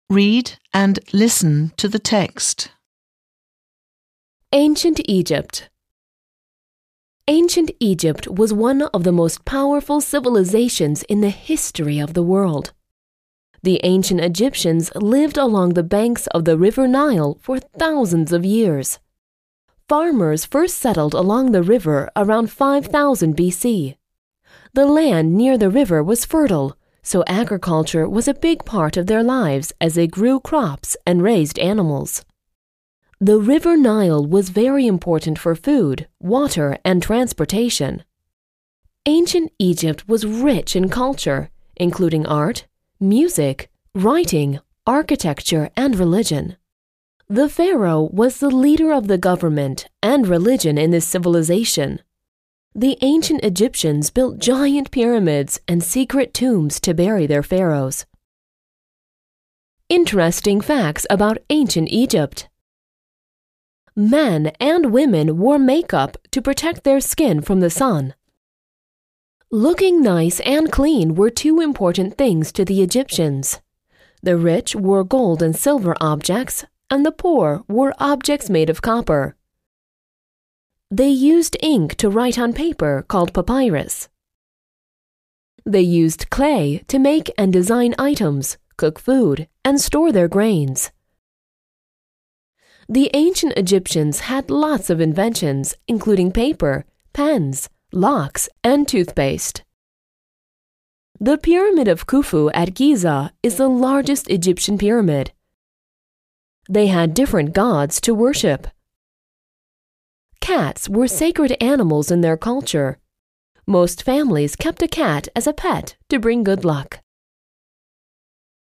Read and listen to the text. Ancient Egypt. Ancient Egypt was one of the most powerful civilizations in the history of the world. The ancient Egyptians lived along the banks of the River Nile for thousands of years. Farmers first settled along the river around 5000 BC. The land near the river was fertile, so agriculture was a big part of their lives as they grew crops and raised animals. The River Nile was very important for food, water, and transportation. Ancient Egypt was rich in culture, including art, music, writing, architecture, and religion. The pharaoh was the leader of the government and religion in this civilization. The ancient Egyptians built giant pyramids and secret tombs to bury their pharaohs. Interesting facts about ancient Egypt. Men and women wore makeup to protect their skin from the sun. Looking nice and clean were two important things to the Egyptians. The rich wore gold and silver objects, and the poor wore objects made of copper. They used ink to write on paper called papyrus. They used clay to make and design items, cook food, and store their grains. The ancient Egyptians had lots of inventions, including paper, pens, locks, and toothpaste. The Pyramid of Khufu at Giza is the largest Egyptian pyramid. They had different gods to worship. Cats were sacred animals in their culture. Most families kept a cat as a pet to bring good luck.